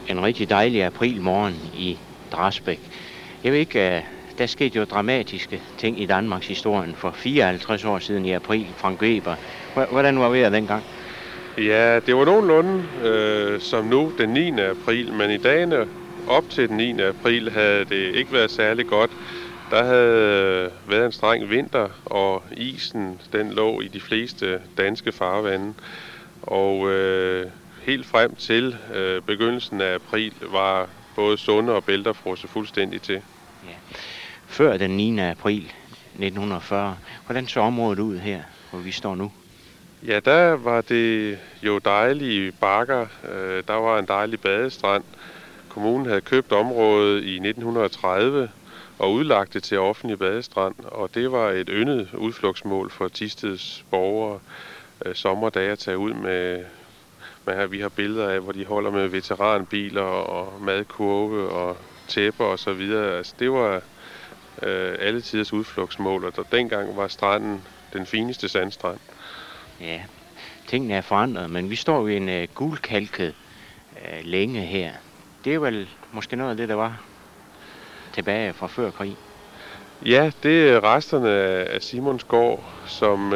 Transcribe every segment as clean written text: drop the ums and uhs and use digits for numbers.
en rigtig dejlig aprilmorgen i Drasbæk. Jeg ved ikke, der skete jo dramatiske ting i Danmarks historien for 54 år siden i april. Frank Weber. Hvordan var vejret dengang? Ja, det var nogenlunde som nu den 9. april, men i dagene op til den 9. april havde det ikke været særlig godt. Der havde været en streng vinter, og isen den lå i de fleste danske farvande. Og helt frem til begyndelsen af april var både Sunde og Bælter frosset fuldstændig til. Ja. Før den 9. april 1940, hvordan så området ud her, hvor vi står nu? Ja, der var det jo dejlige bakker. Der var en dejlig badestrand. Kommunen havde købt området i 1930 og udlagt det til offentlig badestrand, og det var et yndet udflugtsmål for Thisteds borgere. Sommerdage at tage ud med vi har billeder af, hvor de holder med veteranbiler og madkurve og tæpper og så videre. Altså, det var alle tiders udflugtsmål, og dengang var stranden den fineste sandstrand. Ja, tingene er forandret, men vi står ved en gulkalket længe her. Det er vel måske noget af det, der var tilbage fra før krig. Ja, det er resterne af Simonsgård, som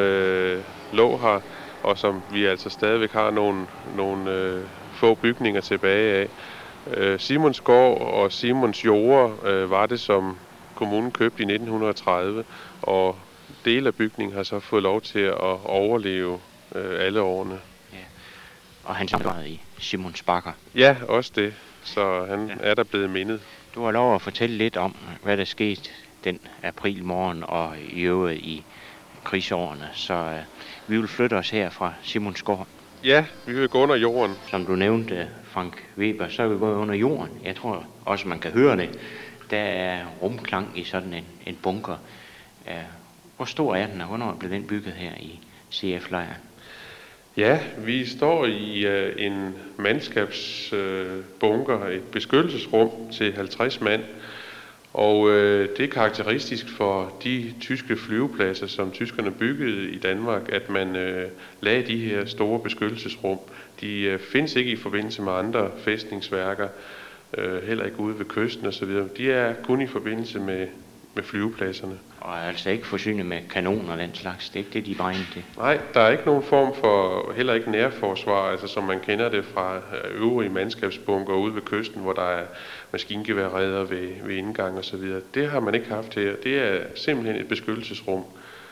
lå her, og som vi altså stadigvæk har nogle få bygninger tilbage af. Simonsgård og Simons jorder var det, som kommunen købte i 1930, og dele af bygningen har så fået lov til at overleve alle årene. Ja. Og han startede i Simons Bakker. Ja, også det. Så han er der blevet mindet. Du har lov at fortælle lidt om, hvad der skete den aprilmorgen og i øvrigt i krigsårene. Så vi vil flytte os her fra Simonsgård. Ja, vi vil gå under jorden. Som du nævnte, Frank Weber, så er vi gået under jorden. Jeg tror også, man kan høre det. Der er rumklang i sådan en bunker. Hvor stor er den, og hvornår blev den bygget her i CF-lejren? Ja, vi står i en mandskabsbunker, et beskyttelsesrum til 50 mand. Og det er karakteristisk for de tyske flyvepladser, som tyskerne byggede i Danmark, at man lagde de her store beskyttelsesrum. De findes ikke i forbindelse med andre fæstningsværker, heller ikke ude ved kysten osv. De er kun i forbindelse med flyvepladserne. Og er altså ikke forsynet med kanoner og den slags. Det er ikke det, de er beregnet til. Nej, der er ikke nogen form for, heller ikke nærforsvar, altså som man kender det fra øvrige mandskabsbunker ude ved kysten, hvor der er maskingeværreder ved indgang og så videre. Det har man ikke haft her. Det er simpelthen et beskyttelsesrum.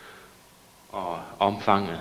Og omfanget?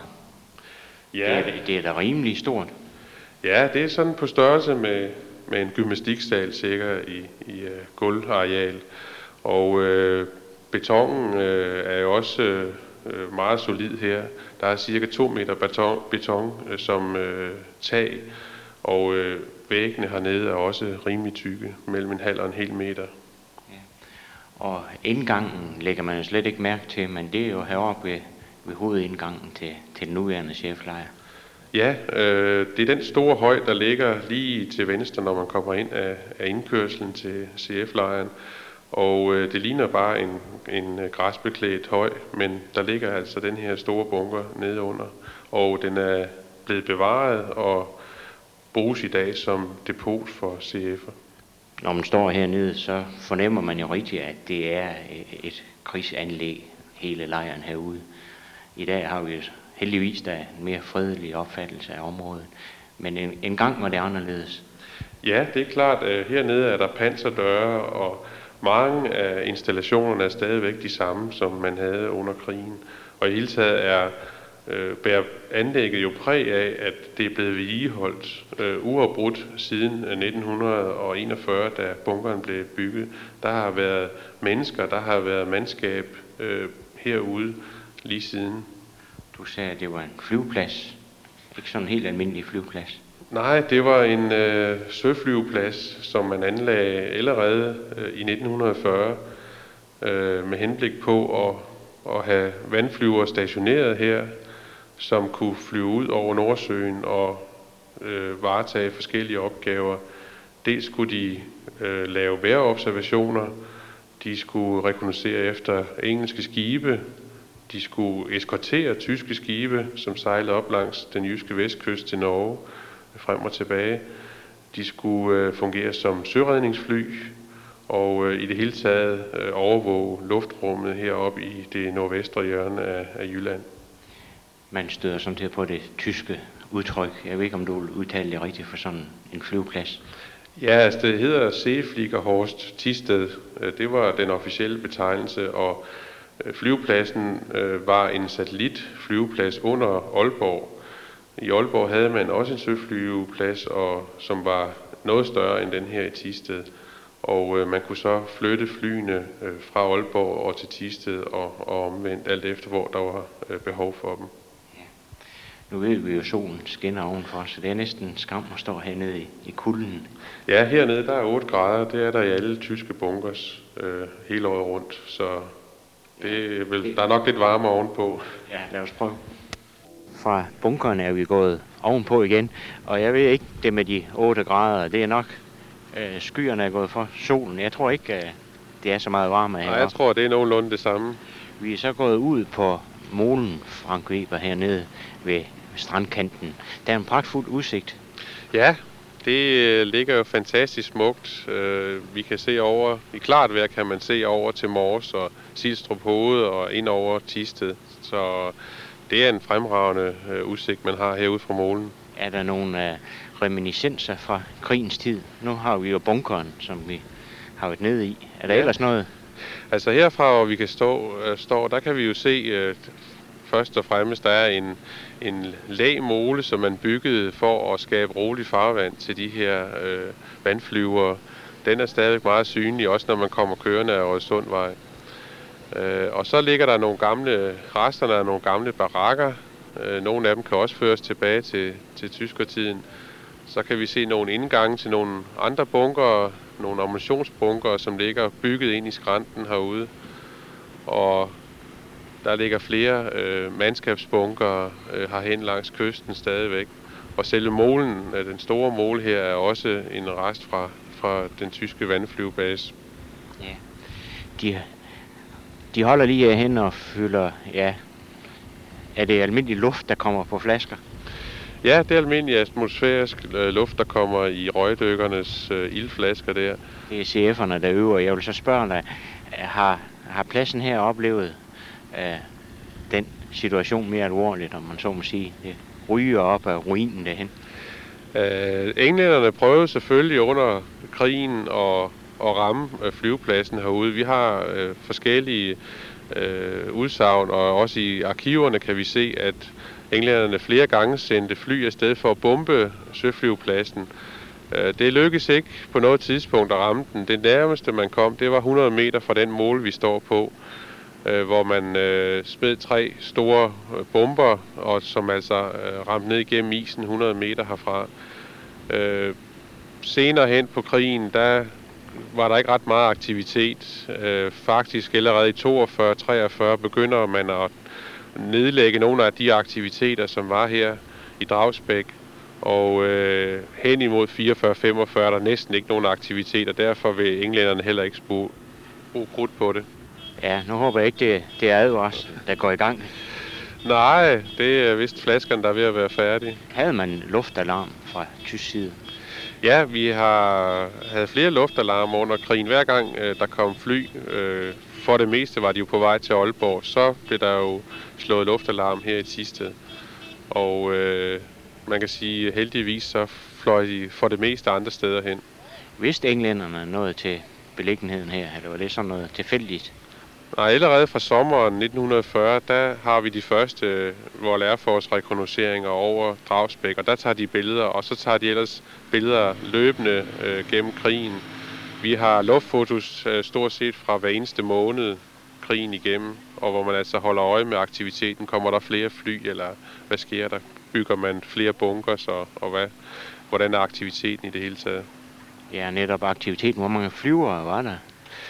Ja. Det er da rimelig stort. Ja, det er sådan på størrelse med en gymnastiksal sikkert i gulvareal. Og betonen er jo også meget solid her. Der er cirka 2 meter beton som tag, og væggene hernede er også rimelig tykke, mellem 1,5 og 1 hel meter. Ja. Og indgangen lægger man jo slet ikke mærke til, men det er jo heroppe ved hovedindgangen til den nuværende CF-lejr. Ja, det er den store høj, der ligger lige til venstre, når man kommer ind af indkørslen til CF-lejren. Og det ligner bare en græsbeklædt høj, men der ligger altså den her store bunker nede under. Og den er blevet bevaret og bruges i dag som depot for CF'er. Når man står hernede, så fornemmer man jo rigtigt, at det er et krigsanlæg, hele lejren herude. I dag har vi heldigvis da en mere fredelig opfattelse af området. Men en gang var det anderledes. Ja, det er klart. Hernede er der panserdøre, og mange af installationerne er stadigvæk de samme, som man havde under krigen. Og i hele taget bærer anlægget jo præg af, at det er blevet vedligeholdt uafbrudt siden 1941, da bunkeren blev bygget. Der har været mennesker, der har været mandskab herude lige siden. Du sagde, at det var en flyveplads. Ikke sådan en helt almindelig flyveplads. Nej, det var en søflyveplads, som man anlagde allerede i 1940 med henblik på at have vandflyvere stationeret her, som kunne flyve ud over Nordsøen og varetage forskellige opgaver. Dels skulle de lave vejrobservationer, de skulle rekognoscere efter engelske skibe, de skulle eskortere tyske skibe, som sejlede op langs den jyske vestkyst til Norge, frem og tilbage. De skulle fungere som søredningsfly og i det hele taget overvåge luftrummet heroppe i det nordvestre hjørne af Jylland. Man støder samtidig på det tyske udtryk. Jeg ved ikke, om du vil udtale det rigtigt for sådan en flyveplads. Ja, altså det hedder Seefliegerhorst Thisted. Det var den officielle betegnelse, og flyvepladsen var en satellitflyveplads under Aalborg. I Aalborg havde man også en søflyveplads, som var noget større end den her i Thisted. Og man kunne så flytte flyene fra Aalborg og til Thisted og omvendt, alt efter hvor der var behov for dem. Nu ved vi jo, at solen skinner ovenfor, så det er næsten skam at stå hernede i kulden. Ja, hernede der er 8 grader. Det er der i alle tyske bunkers hele året rundt, så der er nok lidt varme ovenpå. Ja, lad os prøve. Fra bunkerne er vi gået ovenpå igen, og jeg ved ikke, det med de 8 grader, det er nok skyerne er gået for solen. Jeg tror ikke, det er så meget varme her. Nej, jeg tror, det er nogenlunde det samme. Vi er så gået ud på molen, Frank Weber, hernede ved strandkanten. Der er en pragtfuld udsigt. Ja, det ligger jo fantastisk smukt. Vi kan se over, i klart vejr kan man se over til Mors og Silstrup Hoved og ind over Thisted. Så det er en fremragende udsigt, man har herude fra molen. Er der nogle reminiscenser fra krigens tid? Nu har vi jo bunkeren, som vi har været nede i. Er der ellers noget? Altså herfra, hvor vi kan stå, der kan vi jo se først og fremmest, der er en lægmole, som man byggede for at skabe roligt farvand til de her vandflyvere. Den er stadig meget synlig, også når man kommer kørende af Rødsundvej. Og så ligger der nogle gamle resterne af nogle gamle barakker. Nogle af dem kan også føres tilbage til tyskertiden. Så kan vi se nogle indgange til nogle andre bunker, nogle ammunitionsbunker, som ligger bygget ind i skrænten herude. Og der ligger flere mandskabsbunker herhen langs kysten stadigvæk. Og selve molen, den store mole her, er også en rest fra den tyske vandflyvebase. Ja, de holder lige herhen og fylder, ja, er det almindelig luft, der kommer på flasker? Ja, det er almindelig atmosfærisk luft, der kommer i røgdykkernes ildflasker der. Det er CF'erne, der øver. Jeg vil så spørge dig, har pladsen her oplevet den situation mere alvorligt, om man så må sige? Det ryger op af ruinen derhen. Englænderne prøvede selvfølgelig under krigen at ramme flyvepladsen herude. Vi har forskellige udsagn, og også i arkiverne kan vi se, at englænderne flere gange sendte fly afsted for at bombe søflyvepladsen. Det lykkedes ikke på noget tidspunkt at ramme den. Det nærmeste man kom, det var 100 meter fra den mål, vi står på, hvor man smed 3 store bomber, og som altså ramte ned igennem isen 100 meter herfra. Senere hen på krigen, der var der ikke ret meget aktivitet. Faktisk allerede i 42-43 begynder man at nedlægge nogle af de aktiviteter, som var her i Dragsbæk. Og hen imod 44-45 er der næsten ikke nogen aktivitet, og derfor vil englænderne heller ikke bruge krudt på det. Ja, nu håber jeg ikke, det er advarsel, der går i gang. Nej, det er vist flaskerne, der er ved at være færdige. Havde man luftalarm fra tysk side? Ja, vi havde flere luftalarmer under krigen. Hver gang der kom fly, for det meste var de jo på vej til Aalborg, så blev der jo slået luftalarm her i Thisted. Og man kan sige, heldigvis så fløj de for det meste andre steder hen. Vidste englænderne noget til beliggenheden her, eller var det sådan noget tilfældigt? Nej, allerede fra sommeren 1940, der har vi de første Royal Air Force rekognosceringer over Dragsbæk, og der tager de billeder, og så tager de ellers billeder løbende gennem krigen. Vi har luftfotos stort set fra hver eneste måned krigen igennem, og hvor man altså holder øje med aktiviteten. Kommer der flere fly, eller hvad sker der? Bygger man flere bunkers, og hvordan er aktiviteten i det hele taget? Ja, netop aktiviteten. Hvor mange flyvere var der?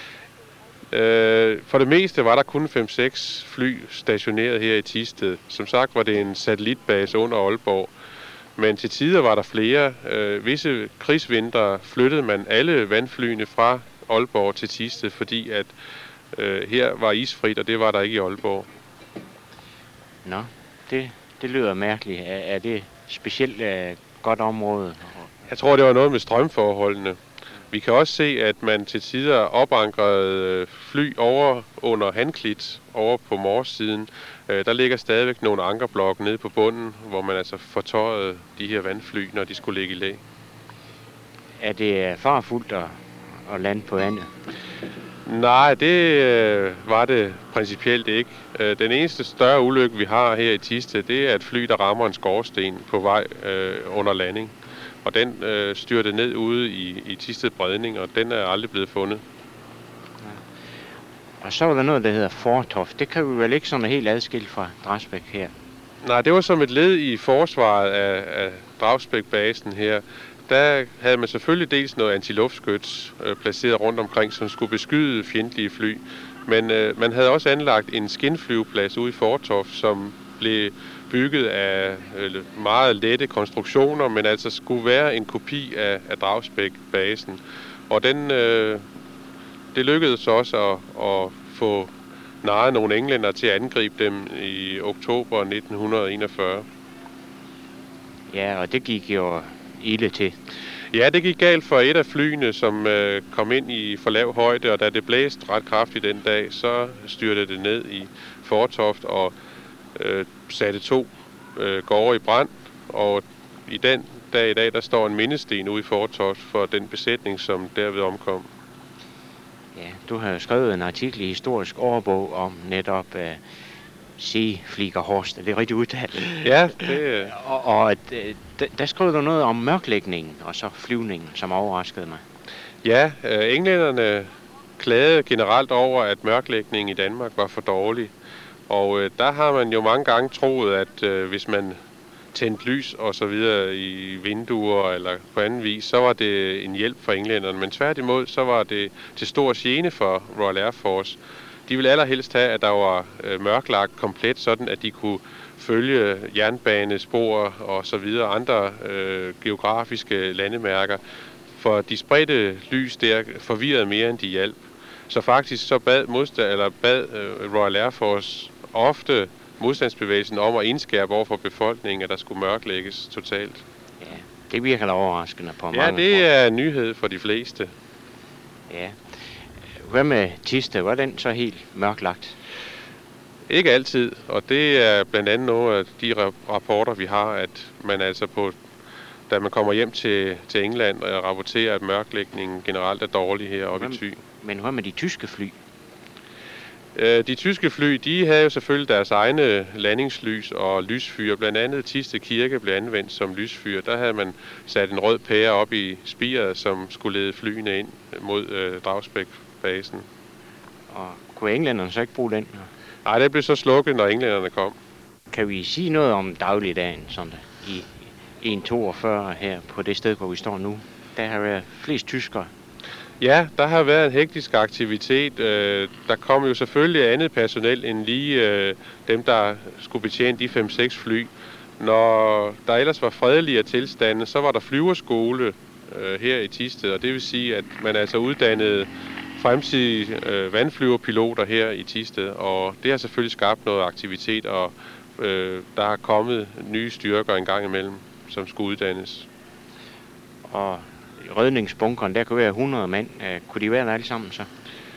For det meste var der kun 5-6 fly stationeret her i Thisted. Som sagt var det en satellitbase under Aalborg. Men til tider var der flere. Visse krigsvintre flyttede man alle vandflyene fra Aalborg til Thisted, fordi at her var isfrit, og det var der ikke i Aalborg. Nå, det lyder mærkeligt. Er det specielt godt område? Jeg tror, det var noget med strømforholdene. Vi kan også se, at man til tider opankrede fly over under Hanklit, over på Morssiden. Der ligger stadigvæk nogle ankerblokke nede på bunden, hvor man altså fortøjede de her vandfly, når de skulle ligge i læ. Er det farefuldt at lande på vandet? Nej, det var det principielt ikke. Den eneste større ulykke, vi har her i Thisted, det er et fly, der rammer en skorsten på vej under landing. Og den styrte ned ude i Thisted Bredning, og den er aldrig blevet fundet. Ja. Og så var der noget, der hedder Fortoft. Det kan vi vel ikke sådan helt adskilt fra Dragsbæk her? Nej, det var som et led i forsvaret af Dragsbæk-basen her. Der havde man selvfølgelig dels noget antiluftskyts placeret rundt omkring, som skulle beskyde fjendtlige fly. Men man havde også anlagt en skinflyveplads ude i Fortoft, som blev bygget af meget lette konstruktioner, men altså skulle være en kopi af Dragsbæk-basen. Og det lykkedes også at få narret nogle englænder til at angribe dem i oktober 1941. Ja, og det gik jo ilde til. Ja, det gik galt for et af flyene, som kom ind i for lav højde, og da det blæste ret kraftigt den dag, så styrtede det ned i Fortoft og satte 2 gårde i brand. Og i den dag i dag, der står en mindesten ude i Fortoft for den besætning, som derved omkom. Ja, du har skrevet en artikel i Historisk Årbog om netop Seefliegerhorst, er det rigtigt udtalt? Ja, det Og der skrev du noget om mørklægningen og så flyvningen, som overraskede mig. Ja, englænderne klagede generelt over, at mørklægningen i Danmark var for dårlig. Og der har man jo mange gange troet, at hvis man tændte lys og så videre i vinduer eller på anden vis, så var det en hjælp for englænderne. Men tværtimod, så var det til stor gene for Royal Air Force. De ville allerhelst have, at der var mørklagt komplet, sådan at de kunne følge jernbanespor og så videre, andre geografiske landemærker. For de spredte lys der forvirrede mere, end de hjalp. Så faktisk så bad Royal Air Force ofte modstandsbevægelsen om at indskærpe over for befolkningen, at der skulle mørklægges totalt. Ja, det virker da overraskende på mange. Ja, det er en nyhed for de fleste. Ja. Hvad med Thisted? Var den så helt mørklagt? Ikke altid, og det er blandt andet nogle af de rapporter, vi har, at man altså da man kommer hjem til England og rapporterer, at mørklægningen generelt er dårlig heroppe i Thy. Men hvad med de tyske fly? De tyske fly, de havde jo selvfølgelig deres egne landingslys og lysfyr. Blandt andet Thisted Kirke blev anvendt som lysfyr. Der havde man sat en rød pære op i spiret, som skulle lede flyene ind mod Dragsbæk-basen. Og kunne englænderne så ikke bruge den? Nej, det blev så slukket, når englænderne kom. Kan vi sige noget om dagligdagen sådan i 1.42 her på det sted, hvor vi står nu? Der har været flest tyskere. Ja, der har været en hektisk aktivitet. Der kom jo selvfølgelig andet personel end lige dem, der skulle betjene de 5-6 fly. Når der ellers var fredeligere tilstande, så var der flyverskole her i Thisted, og det vil sige, at man altså uddannede fremtidige vandflyverpiloter her i Thisted, og det har selvfølgelig skabt noget aktivitet, og der har kommet nye styrker en gang imellem, som skulle uddannes. Og redningsbunkeren, der kunne være 100 mand. Kunne de være der alle sammen så?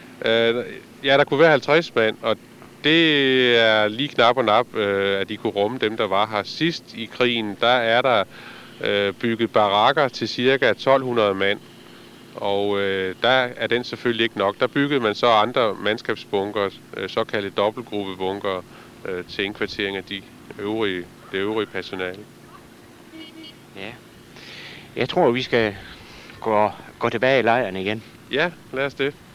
Ja, der kunne være 50 mand, og det er lige knap og nap, at de kunne rumme dem, der var her. Sidst i krigen, der er der bygget barakker til cirka 1200 mand, og der er den selvfølgelig ikke nok. Der byggede man så andre mandskabsbunker, såkaldte dobbeltgruppebunker, til indkvartering af det øvrige personale. Ja. Jeg tror, vi skal gå tilbage i lejren igen. Ja, lad os det.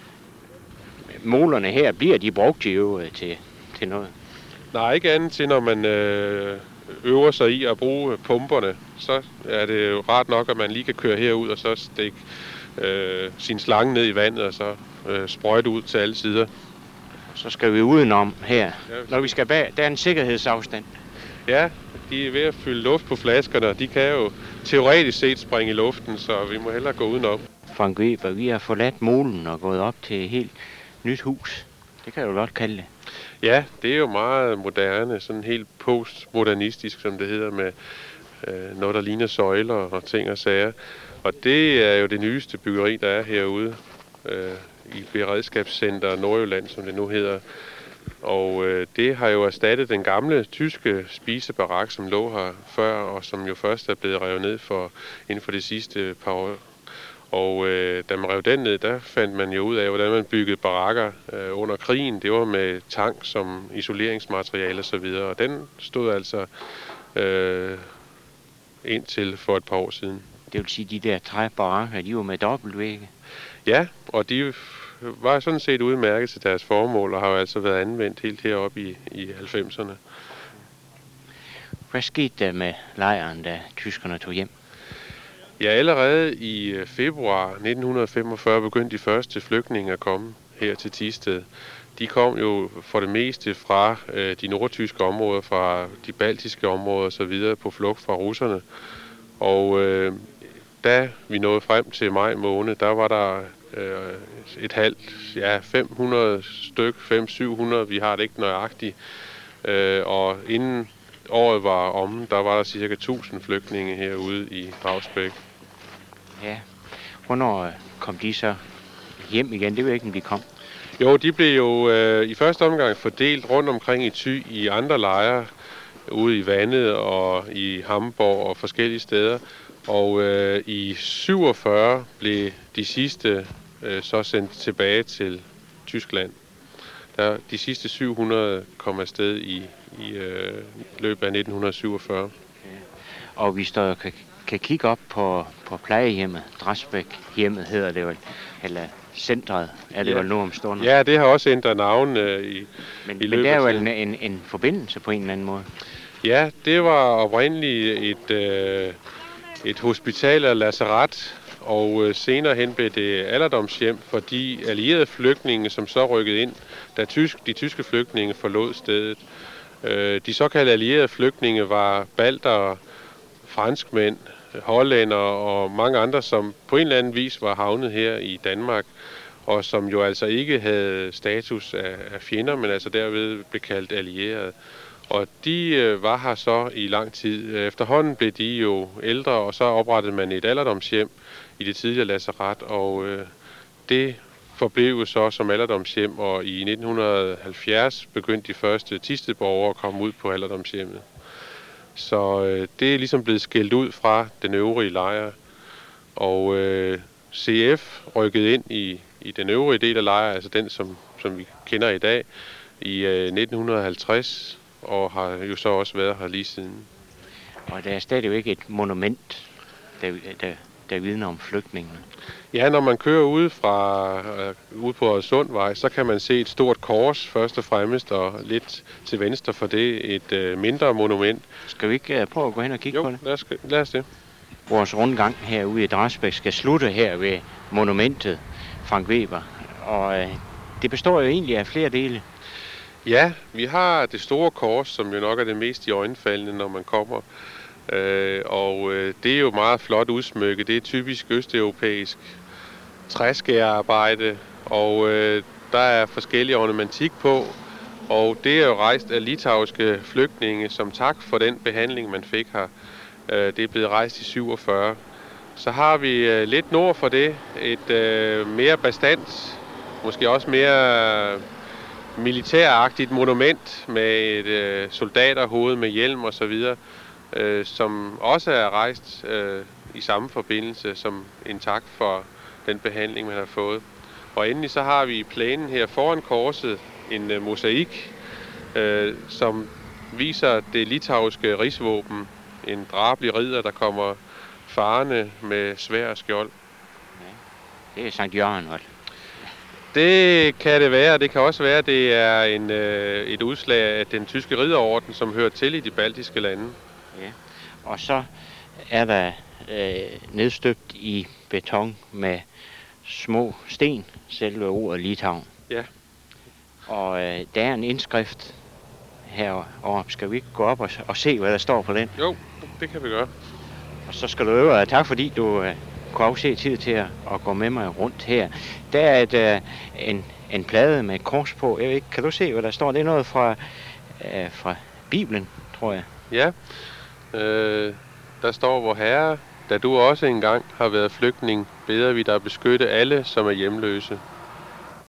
Målerne her, bliver de brugt til noget? Nej, ikke andet til, når man øver sig i at bruge pumperne. Så er det jo rart nok, at man lige kan køre herud og så stikke sin slange ned i vandet og så sprøjte ud til alle sider. Så skal vi udenom her. Når vi skal bag, der er en sikkerhedsafstand. Ja, de er ved at fylde luft på flaskerne, og de kan jo teoretisk set springe i luften, så vi må hellere gå udenom. Frank Weber, vi har forladt molen og gået op til et helt nyt hus. Det kan jeg jo godt kalde det. Ja, det er jo meget moderne, sådan helt postmodernistisk, som det hedder, med noget, der ligner søjler og ting og sager. Og det er jo det nyeste byggeri, der er herude i Beredskabscenter Nordjylland, som det nu hedder. Og det har jo erstattet den gamle tyske spisebarak, som lå her før, og som jo først er blevet revet ned inden for de sidste par år. Og da man rev den ned, der fandt man jo ud af, hvordan man byggede barakker under krigen. Det var med tang som isoleringsmateriale og så videre, og den stod altså indtil for et par år siden. Det vil sige, at de der træbarakker, de var med dobbeltvægge? Ja, og de var sådan set udmærket til deres formål, og har jo altså været anvendt helt heroppe i 90'erne. Hvad skete der med lejren, da tyskerne tog hjem? Ja, allerede i februar 1945 begyndte de første flygtninge at komme her til Thisted. De kom jo for det meste fra de nordtyske områder, fra de baltiske områder og så videre på flugt fra russerne. Og da vi nåede frem til maj måned, der var der 500 styk, 500-700, vi har det ikke nøjagtigt. Og inden året var omme, der var der cirka 1000 flygtninge herude i Rausbæk. Ja. Hvornår kom de så hjem igen? Det ved jeg ikke, om de kom. Jo, de blev jo i første omgang fordelt rundt omkring i Thy i andre lejre, ude i Vandet og i Hamborg og forskellige steder. Og i 47 blev de sidste så sendt tilbage til Tyskland. De sidste 700 kom afsted i løbet af 1947. Ja. Og hvis der kan kigge op på plejehjemmet, Drasbæk-hjemmet hedder det vel, eller centret er det vel nu om stunder? Ja, det har også ændret navn i løbet. Men det er jo en forbindelse på en eller anden måde? Ja, det var oprindeligt et hospital eller lazaret, og senere hen blev det alderdomshjem for de allierede flygtninge, som så rykkede ind, da de tyske flygtninge forlod stedet. De såkaldte allierede flygtninge var baltere, franskmænd, hollænder og mange andre, som på en eller anden vis var havnet her i Danmark, og som jo altså ikke havde status af fjender, men altså derved blev kaldt allierede. Og de var her så i lang tid. Efterhånden blev de jo ældre, og så oprettede man et alderdomshjem i det tidligere lazaret, og det forblev jo så som alderdomshjem, og i 1970 begyndte de første Thistedborgere at komme ud på alderdomshjemmet. Så det er ligesom blevet skilt ud fra den øvrige lejr, og CF rykkede ind i den øvrige del af lejren, altså den, som vi kender i dag, i 1950, og har jo så også været her lige siden. Og der er stadigvæk et monument, der vidner om flygtningene. Ja, når man kører ude på Sundvej, så kan man se et stort kors først og fremmest, og lidt til venstre for det et mindre monument. Skal vi ikke prøve at gå hen og kigge på det? Lad os det. Vores rundgang herude i Drasbæk skal slutte her ved monumentet Frank Weber, og det består jo egentlig af flere dele. Ja, vi har det store kors, som jo nok er det mest iøjnefaldende, når man kommer. Og det er jo meget flot udsmykket. Det er typisk østeuropæisk træskærarbejde, og der er forskellige ornamentik på. Og det er jo rejst af litauiske flygtninge som tak for den behandling, man fik her. Det er blevet rejst i 47. Så har vi lidt nord for det et mere bastant, måske også mere militæragtigt monument med et soldaterhoved med hjelm og så videre, som også er rejst i samme forbindelse som en tak for den behandling, man har fået. Og endelig så har vi i plænen her foran korset en mosaik, som viser det litauiske rigsvåben. En drabelig ridder, der kommer farende med sværd og skjold. Ja, det er Sankt Jørgen, vel? Det kan det være. Det kan også være, at det er et udslag af den tyske ridderorden, som hører til i de baltiske lande. Ja, og så er der nedstøbt i beton med små sten, selve ordet Litauen. Ja. Og der er en indskrift heroppe. Skal vi ikke gå op og se, hvad der står på den? Jo, det kan vi gøre. Og så skal du øve. Tak fordi du kunne afse tid til at gå med mig rundt her. Der er en plade med et kors på. Jeg ved ikke, kan du se, hvad der står? Det er noget fra Bibelen, tror jeg. Ja, der står: Vor Herre, da du også engang har været flygtning, beder vi dig beskytte alle, som er hjemløse.